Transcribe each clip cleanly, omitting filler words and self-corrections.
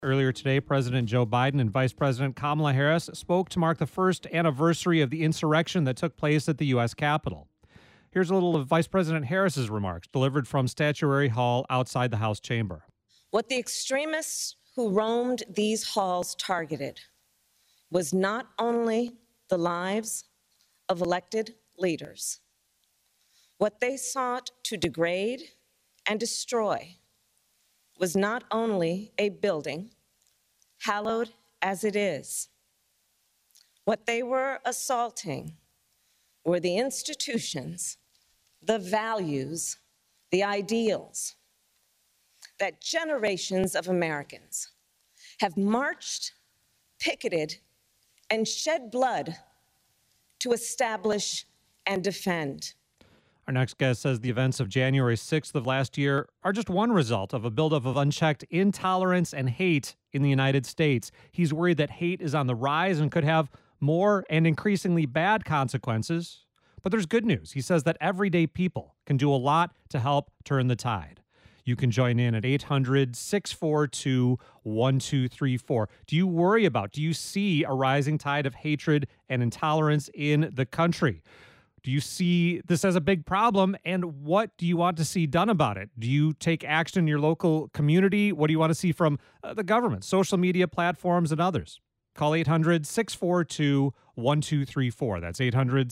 Earlier today, President Joe Biden and Vice President Kamala Harris spoke to mark the first anniversary of the insurrection that took place at the U.S. Capitol. Here's a little of Vice President Harris's remarks delivered from Statuary Hall outside the House chamber. What the extremists who roamed these halls targeted was not only the lives of elected leaders. What they sought to degrade and destroy was not only a building, hallowed as it is. What they were assaulting were the institutions, the values, the ideals that generations of Americans have marched, picketed, and shed blood to establish and defend. Our next guest says the events of January 6th of last year are just one result of a buildup of unchecked intolerance and hate in the United States. He's worried that hate is on the rise and could have more and increasingly bad consequences. But there's good news. He says that everyday people can do a lot to help turn the tide. You can join in at 800-642-1234. Do you see a rising tide of hatred and intolerance in the country? Do you see this as a big problem, and what do you want to see done about it? Do you take action in your local community? What do you want to see from the government, social media platforms, and others? Call 800-642-1234. That's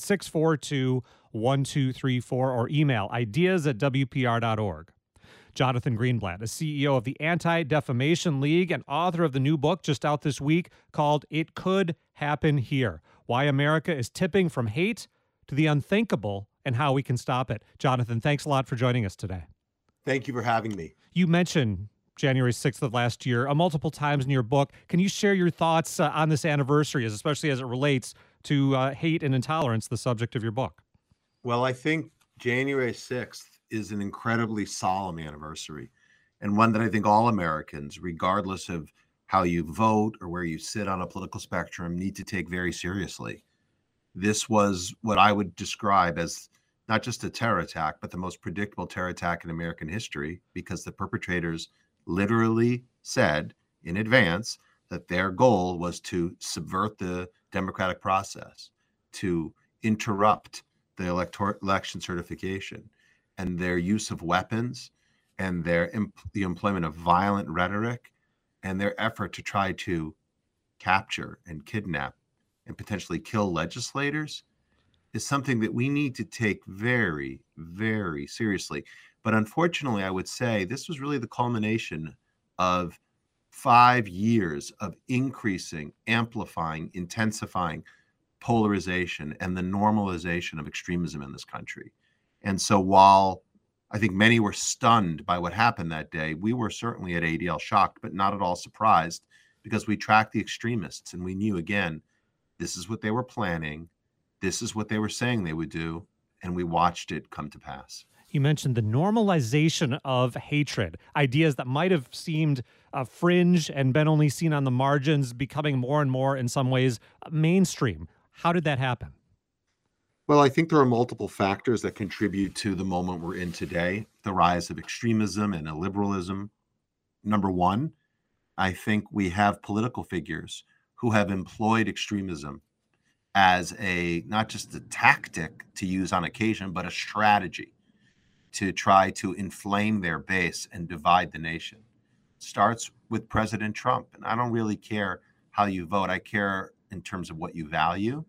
800-642-1234, or email ideas@wpr.org. Jonathan Greenblatt is CEO of the Anti-Defamation League and author of the new book just out this week called It Could Happen Here: Why America is Tipping from Hate to the Unthinkable and How We Can Stop It. Jonathan, thanks a lot for joining us today. Thank you for having me. You mentioned January 6th of last year multiple times in your book. Can you share your thoughts on this anniversary, especially as it relates to hate and intolerance, the subject of your book? Well, I think January 6th is an incredibly solemn anniversary, and one that I think all Americans, regardless of how you vote or where you sit on a political spectrum, need to take very seriously. This was what I would describe as not just a terror attack, but the most predictable terror attack in American history, because the perpetrators literally said in advance that their goal was to subvert the democratic process, to interrupt the election certification, and their use of weapons and the employment of violent rhetoric and their effort to try to capture and kidnap and potentially kill legislators is something that we need to take very, very seriously. But unfortunately, I would say this was really the culmination of 5 years of increasing, amplifying, intensifying polarization and the normalization of extremism in this country. And so while I think many were stunned by what happened that day, we were certainly at ADL shocked, but not at all surprised, because we tracked the extremists and we knew, again, this is what they were planning. This is what they were saying they would do. And we watched it come to pass. You mentioned the normalization of hatred, ideas that might have seemed fringe and been only seen on the margins, becoming more and more, in some ways, mainstream. How did that happen? Well, I think there are multiple factors that contribute to the moment we're in today, the rise of extremism and illiberalism. Number one, I think we have political figures who have employed extremism as not just a tactic to use on occasion, but a strategy to try to inflame their base and divide the nation. It starts with President Trump. And I don't really care how you vote. I care in terms of what you value.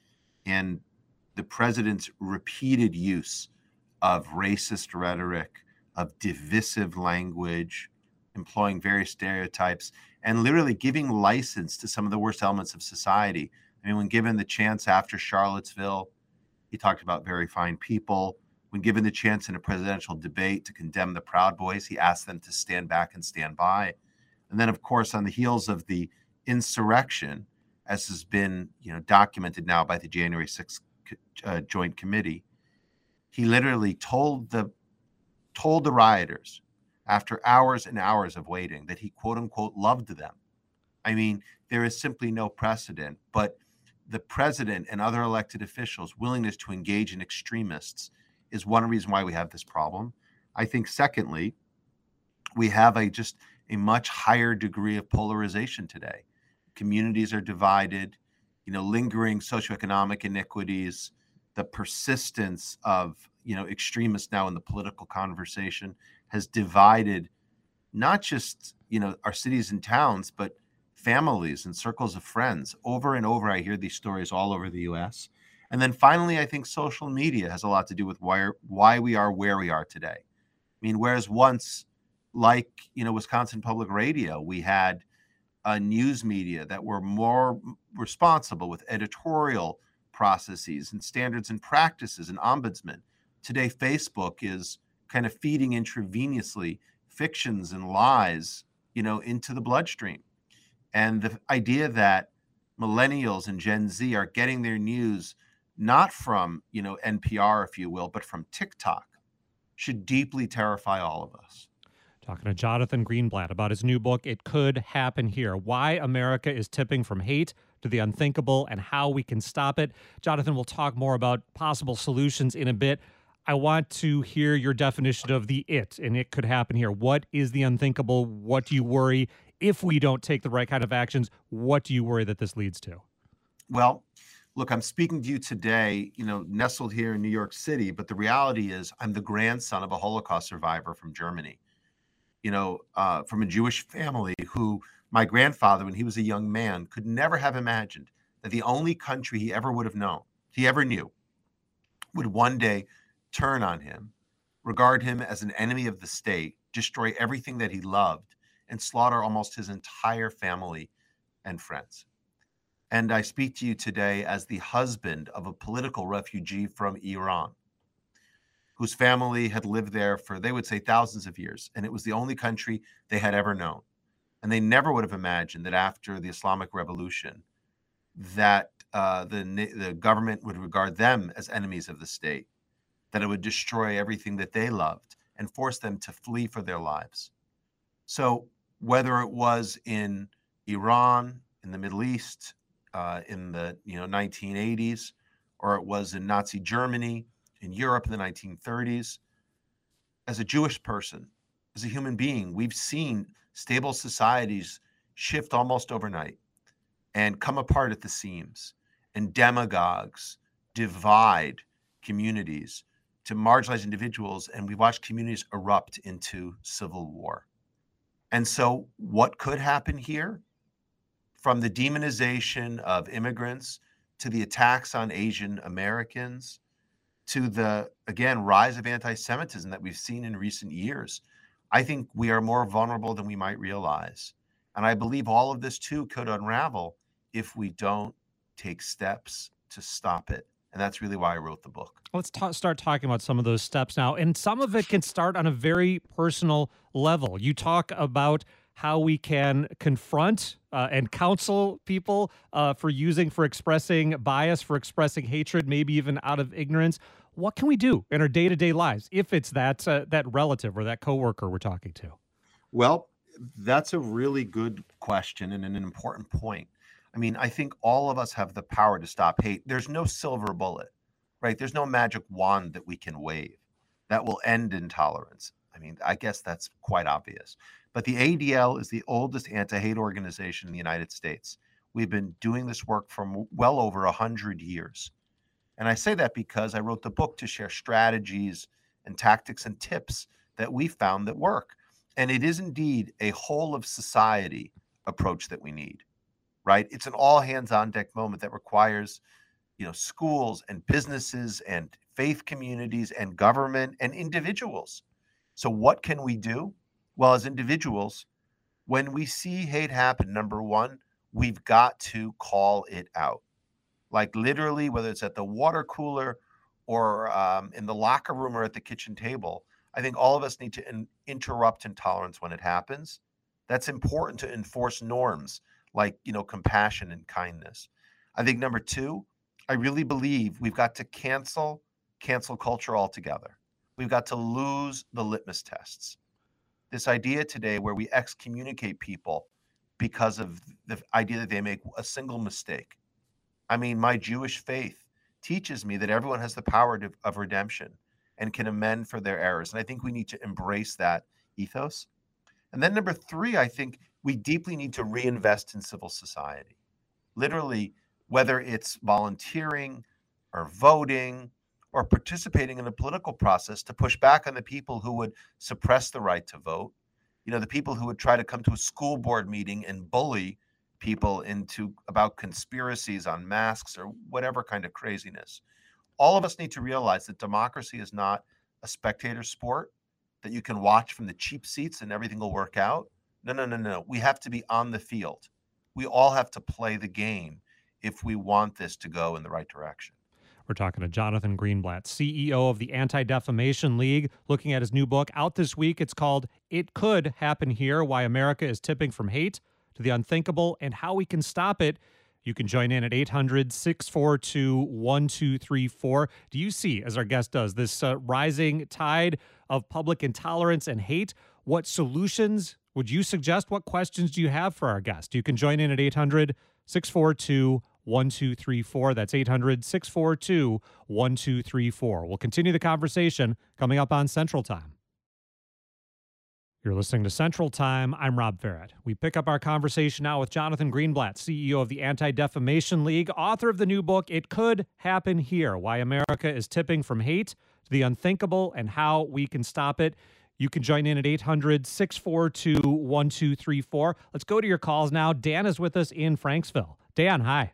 And the president's repeated use of racist rhetoric, of divisive language, employing various stereotypes, and literally giving license to some of the worst elements of society. I mean, when given the chance after Charlottesville, he talked about very fine people. When given the chance in a presidential debate to condemn the Proud Boys, he asked them to stand back and stand by. And then, of course, on the heels of the insurrection, as has been documented now by the January 6th Joint Committee, he literally told the rioters after hours and hours of waiting that he, quote unquote, loved them. I mean, there is simply no precedent, but the president and other elected officials' willingness to engage in extremists is one reason why we have this problem. I think, secondly, we have just a much higher degree of polarization today. Communities are divided, lingering socioeconomic inequities, the persistence of, extremists now in the political conversation has divided not just, our cities and towns, but families and circles of friends. Over and over, I hear these stories all over the US. And then finally, I think social media has a lot to do with why we are where we are today. I mean, whereas once, like, Wisconsin Public Radio, we had news media that were more responsible with editorial processes and standards and practices and ombudsman. Today, Facebook is kind of feeding intravenously fictions and lies, into the bloodstream. And the idea that millennials and Gen Z are getting their news not from, NPR, if you will, but from TikTok should deeply terrify all of us. Talking to Jonathan Greenblatt about his new book, It Could Happen Here: Why America is Tipping from Hate to the Unthinkable and How We Can Stop It. Jonathan, we'll talk more about possible solutions in a bit. I want to hear your definition of the it, and it could happen here. What is the unthinkable? What do you worry if we don't take the right kind of actions? What do you worry that this leads to? Well, look, I'm speaking to you today, nestled here in New York City, but the reality is I'm the grandson of a Holocaust survivor from Germany, from a Jewish family who my grandfather, when he was a young man, could never have imagined that the only country he ever knew, would one day turn on him, regard him as an enemy of the state, destroy everything that he loved, and slaughter almost his entire family and friends. And I speak to you today as the husband of a political refugee from Iran, whose family had lived there for, they would say, thousands of years. And it was the only country they had ever known. And they never would have imagined that after the Islamic Revolution, that the government would regard them as enemies of the state, that it would destroy everything that they loved and force them to flee for their lives. So whether it was in Iran, in the Middle East, in the 1980s, or it was in Nazi Germany, in Europe in the 1930s, as a Jewish person, as a human being, we've seen stable societies shift almost overnight and come apart at the seams, and demagogues divide communities to marginalize individuals, and we watch communities erupt into civil war. And so what could happen here? From the demonization of immigrants to the attacks on Asian Americans to the, again, rise of anti-Semitism that we've seen in recent years, I think we are more vulnerable than we might realize. And I believe all of this too could unravel if we don't take steps to stop it. And that's really why I wrote the book. Let's start talking about some of those steps now. And some of it can start on a very personal level. You talk about how we can confront and counsel people for expressing bias, for expressing hatred, maybe even out of ignorance. What can we do in our day-to-day lives if it's that relative or that coworker we're talking to? Well, that's a really good question and an important point. I mean, I think all of us have the power to stop hate. There's no silver bullet, right? There's no magic wand that we can wave that will end intolerance. I mean, I guess that's quite obvious. But the ADL is the oldest anti-hate organization in the United States. We've been doing this work for well over 100 years. And I say that because I wrote the book to share strategies and tactics and tips that we found that work. And it is indeed a whole of society approach that we need, right? It's an all hands on deck moment that requires, schools and businesses and faith communities and government and individuals. So what can we do? Well, as individuals, when we see hate happen, number one, we've got to call it out. Like literally, whether it's at the water cooler or in the locker room or at the kitchen table, I think all of us need to interrupt intolerance when it happens. That's important to enforce norms like, compassion and kindness. I think number two, I really believe we've got to cancel culture altogether. We've got to lose the litmus tests. This idea today where we excommunicate people because of the idea that they make a single mistake. I mean, my Jewish faith teaches me that everyone has the power of redemption and can amend for their errors. And I think we need to embrace that ethos. And then number three, I think we deeply need to reinvest in civil society. Literally, whether it's volunteering or voting or participating in a political process to push back on the people who would suppress the right to vote, the people who would try to come to a school board meeting and bully people into about conspiracies on masks or whatever kind of craziness. All of us need to realize that democracy is not a spectator sport that you can watch from the cheap seats and everything will work out. No. We have to be on the field. We all have to play the game if we want this to go in the right direction. We're talking to Jonathan Greenblatt, CEO of the Anti-Defamation League, looking at his new book out this week. It's called It Could Happen Here: Why America is Tipping from Hate to the Unthinkable and How We Can Stop It. You can join in at 800-642-1234. Do you see, as our guest does, this rising tide of public intolerance and hate? What solutions would you suggest? What questions do you have for our guest? You can join in at 800-642-1234. That's 800-642-1234. We'll continue the conversation coming up on Central Time. You're listening to Central Time. I'm Rob Farrett. We pick up our conversation now with Jonathan Greenblatt, CEO of the Anti-Defamation League, author of the new book, It Could Happen Here: Why America is Tipping from Hate to the Unthinkable and How We Can Stop It. You can join in at 800-642-1234. Let's go to your calls now. Dan is with us in Franksville. Dan, hi.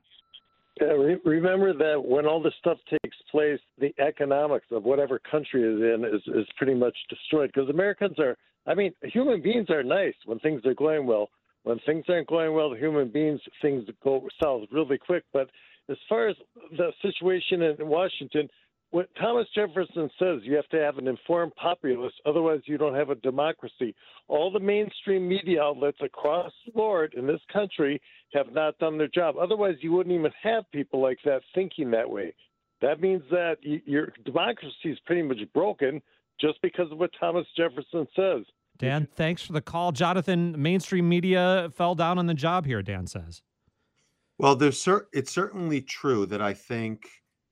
Remember that when all this stuff takes place, the economics of whatever country is in is pretty much destroyed, because Americans are, human beings are nice when things are going well. When things aren't going well, human beings, things go south really quick. But as far as the situation in Washington, what Thomas Jefferson says, you have to have an informed populace, otherwise you don't have a democracy. All the mainstream media outlets across the board in this country have not done their job. Otherwise, you wouldn't even have people like that thinking that way. That means that your democracy is pretty much broken just because of what Thomas Jefferson says. Dan, thanks for the call. Jonathan, mainstream media fell down on the job here, Dan says. Well, it's certainly true that I think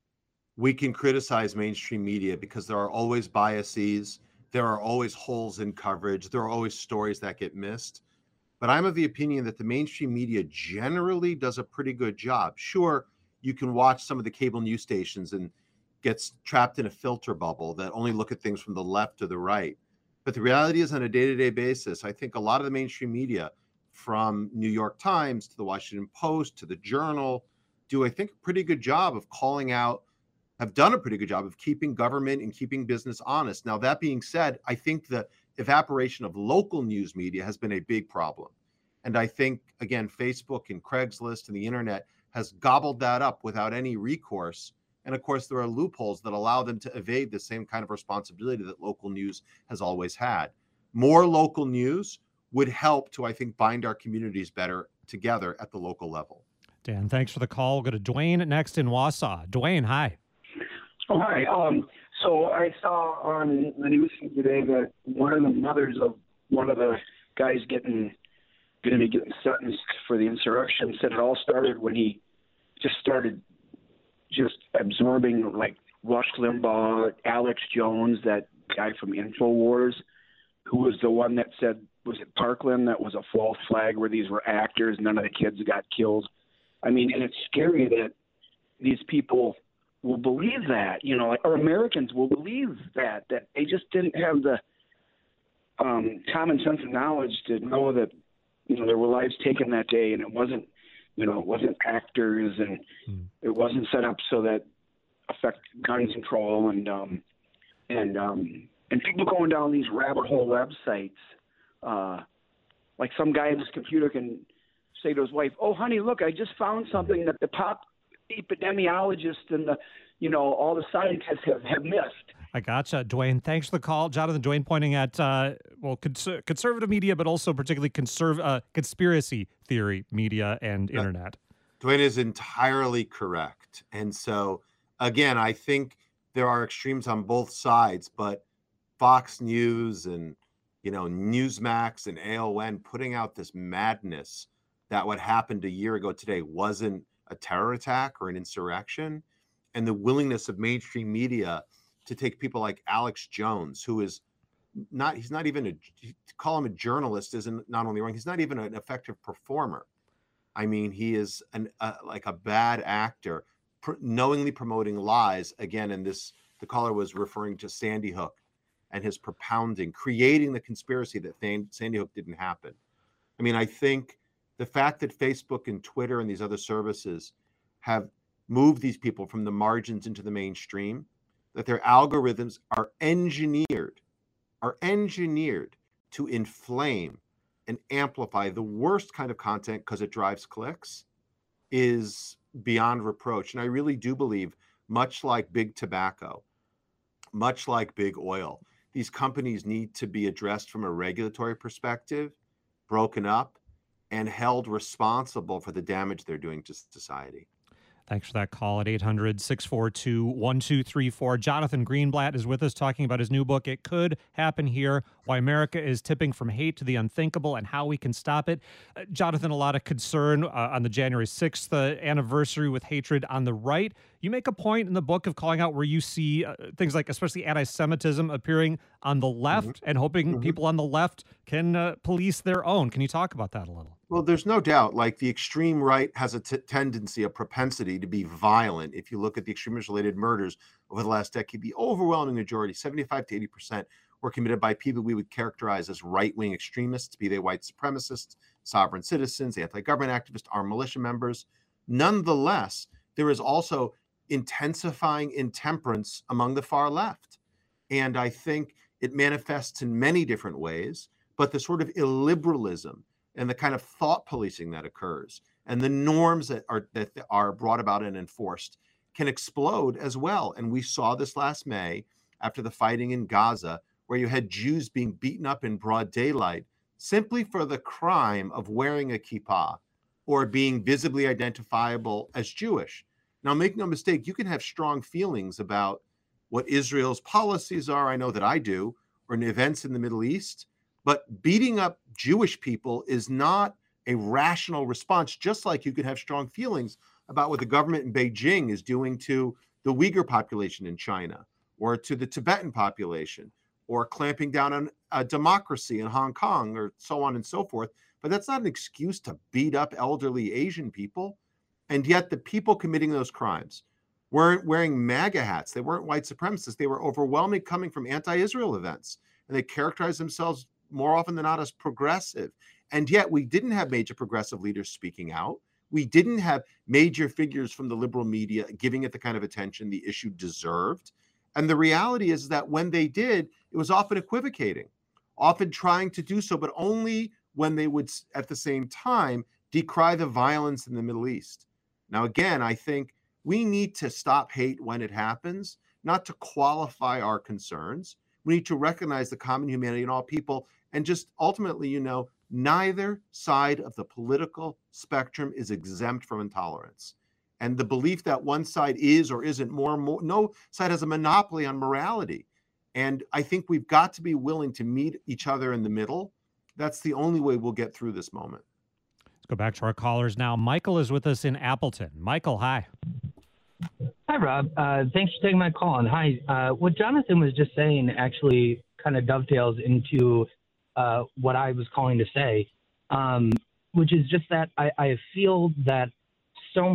we can criticize mainstream media because there are always biases, there are always holes in coverage, there are always stories that get missed. But I'm of the opinion that the mainstream media generally does a pretty good job. Sure, you can watch some of the cable news stations and get trapped in a filter bubble that only look at things from the left or the right. But the reality is, on a day-to-day basis, I think a lot of the mainstream media, from New York Times to the Washington Post to the Journal, do, I think, a pretty good job of calling out, have done a pretty good job of keeping government and keeping business honest. Now, that being said, I think the evaporation of local news media has been a big problem. And I think, again, Facebook and Craigslist and the internet has gobbled that up without any recourse. And of course, there are loopholes that allow them to evade the same kind of responsibility that local news has always had. More local news would help to, I think, bind our communities better together at the local level. Dan, thanks for the call. We'll go to Dwayne next in Wausau. Dwayne, hi. Oh, hi. So I saw on the news today that one of the mothers of one of the guys going to be getting sentenced for the insurrection said it all started when he just started absorbing, like, Rush Limbaugh, Alex Jones, that guy from InfoWars, who was the one that said, was it Parkland, that was a false flag where these were actors, none of the kids got killed. And it's scary that these people will believe that, or Americans will believe that they just didn't have the common sense and knowledge to know that, there were lives taken that day, and it wasn't actors, and it wasn't set up so that affect gun control and people going down these rabbit hole websites, like some guy in his computer can say to his wife, "Oh, honey, look, I just found something that the top epidemiologists and all the scientists have missed." I gotcha, Dwayne. Thanks for the call. Jonathan, Dwayne pointing at, conservative media, but also particularly conspiracy theory media and internet. Dwayne is entirely correct. And so, again, I think there are extremes on both sides, but Fox News and, Newsmax and AON putting out this madness that what happened a year ago today wasn't a terror attack or an insurrection, and the willingness of mainstream media to take people like Alex Jones, who is he's not even to call him a journalist isn't not only wrong, he's not even an effective performer. I mean, he is like a bad actor, knowingly promoting lies. Again, in this, the caller was referring to Sandy Hook and his propounding, creating the conspiracy that Sandy Hook didn't happen. I mean, I think the fact that Facebook and Twitter and these other services have moved these people from the margins into the mainstream, that their algorithms are engineered to inflame and amplify the worst kind of content because it drives clicks, is beyond reproach. And I really do believe, much like big tobacco, much like big oil, these companies need to be addressed from a regulatory perspective, broken up, and held responsible for the damage they're doing to society. Thanks for that call at 800-642-1234. Jonathan Greenblatt is with us talking about his new book, It Could Happen Here, Why America is Tipping from Hate to the Unthinkable and How We Can Stop It. Jonathan, a lot of concern on the January 6th anniversary with hatred on the right. You make a point in the book of calling out where you see things like especially anti-Semitism appearing on the left and hoping people on the left can police their own. Can you talk about that a little? Well, there's no doubt, like the extreme right has a tendency, a propensity to be violent. If you look at the extremist-related murders over the last decade, the overwhelming majority, 75 to 80%, were committed by people we would characterize as right-wing extremists, be they white supremacists, sovereign citizens, anti-government activists, armed militia members. Nonetheless, there is also intensifying intemperance among the far left. And I think it manifests in many different ways, but the sort of illiberalism and the kind of thought policing that occurs and the norms that are brought about and enforced can explode as well. And we saw this last May after the fighting in Gaza, where you had Jews being beaten up in broad daylight simply for the crime of wearing a kippah or being visibly identifiable as Jewish. Now, make no mistake, you can have strong feelings about what Israel's policies are. I know that I do, or in events in the Middle East. But beating up Jewish people is not a rational response, just like you could have strong feelings about what the government in Beijing is doing to the Uyghur population in China, or to the Tibetan population, or clamping down on democracy in Hong Kong, or so on and so forth. But that's not an excuse to beat up elderly Asian people. And yet the people committing those crimes weren't wearing MAGA hats. They weren't white supremacists. They were overwhelmingly coming from anti-Israel events. And they characterized themselves more often than not as progressive. And yet we didn't have major progressive leaders speaking out. We didn't have major figures from the liberal media giving it the kind of attention the issue deserved. And the reality is that when they did, it was often equivocating, often trying to do so, but only when they would at the same time decry the violence in the Middle East. Now, again, I think we need to stop hate when it happens, not to qualify our concerns. We need to recognize the common humanity in all people and just ultimately, neither side of the political spectrum is exempt from intolerance. And the belief that one side is or isn't more, no side has a monopoly on morality. And I think we've got to be willing to meet each other in the middle. That's the only way we'll get through this moment. Let's go back to our callers now. Michael is with us in Appleton. Michael, hi. Hi, Rob. Thanks for taking my call. And hi, what Jonathan was just saying actually kind of dovetails into what I was calling to say, which is just that I feel that so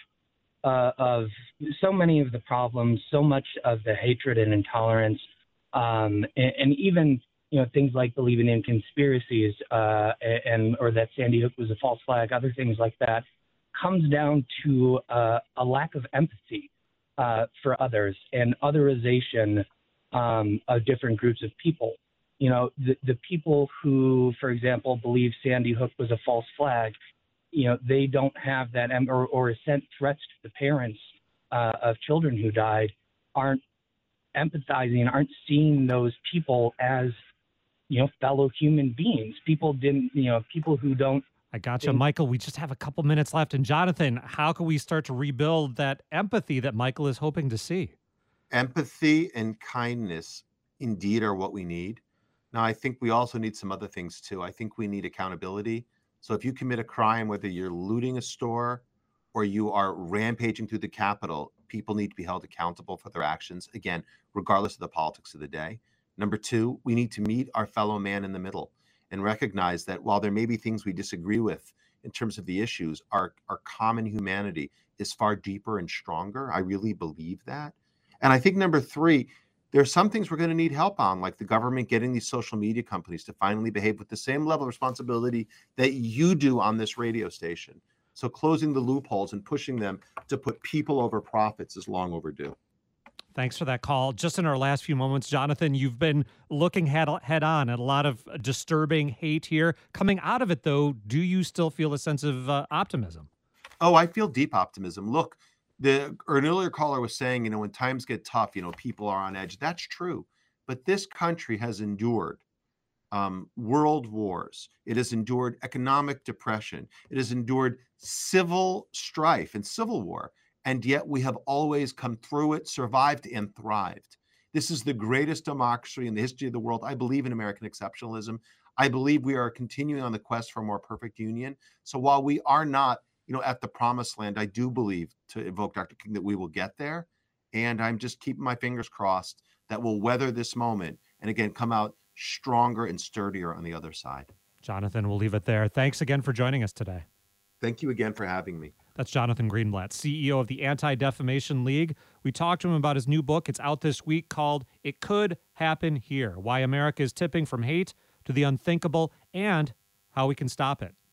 many of the problems, so much of the hatred and intolerance, and even things like believing in conspiracies or that Sandy Hook was a false flag, other things like that, comes down to a lack of empathy for others and otherization of different groups of people. The people who, for example, believe Sandy Hook was a false flag, they don't have that or sent threats to the parents of children who died, aren't empathizing, aren't seeing those people as, fellow human beings. People who don't. I gotcha, Michael. We just have a couple minutes left. And Jonathan, how can we start to rebuild that empathy that Michael is hoping to see? Empathy and kindness indeed are what we need. Now, I think we also need some other things too. I think we need accountability. So if you commit a crime, whether you're looting a store or you are rampaging through the Capitol, people need to be held accountable for their actions, again, regardless of the politics of the day. Number two, we need to meet our fellow man in the middle and recognize that while there may be things we disagree with in terms of the issues, our common humanity is far deeper and stronger. I really believe that. And I think number three, there are some things we're going to need help on, like the government getting these social media companies to finally behave with the same level of responsibility that you do on this radio station. So closing the loopholes and pushing them to put people over profits is long overdue. Thanks for that call. Just in our last few moments, Jonathan, you've been looking head on at a lot of disturbing hate here. Coming out of it, though, do you still feel a sense of optimism? Oh, I feel deep optimism. Look, an earlier caller was saying, when times get tough, people are on edge. That's true. But this country has endured world wars. It has endured economic depression. It has endured civil strife and civil war. And yet we have always come through it, survived, and thrived. This is the greatest democracy in the history of the world. I believe in American exceptionalism. I believe we are continuing on the quest for a more perfect union. So while we are not, at the promised land, I do believe, to evoke Dr. King, that we will get there. And I'm just keeping my fingers crossed that we'll weather this moment and again come out stronger and sturdier on the other side. Jonathan, we'll leave it there. Thanks again for joining us today. Thank you again for having me. That's Jonathan Greenblatt, CEO of the Anti-Defamation League. We talked to him about his new book. It's out this week, called It Could Happen Here: Why America is Tipping from Hate to the Unthinkable and How We Can Stop It.